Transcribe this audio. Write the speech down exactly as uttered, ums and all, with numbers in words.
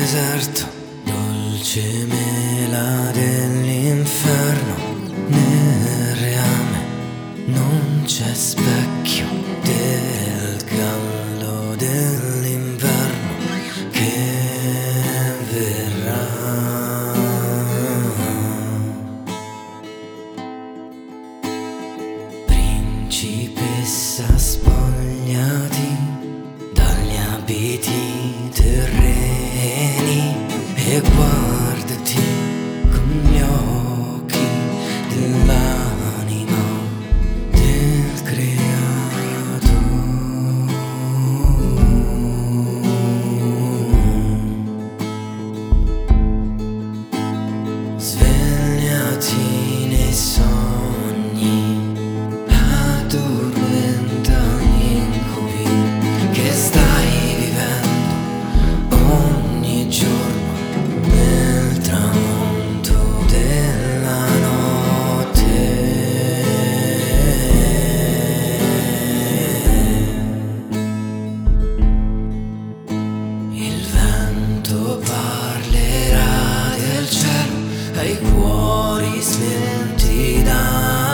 deserto, dolce mela dell'inferno. Nel reame non c'è specchio del caldo dell'inverno che verrà. Principessa spogliati dagli abiti terreni e guardati con gli occhi dell'anima del creato. Svegliati nei sogni, addormenta gli incubi che stai vivendo ogni giorno nel tramonto della notte. Il vento parlerà del cielo ai cuori spenti da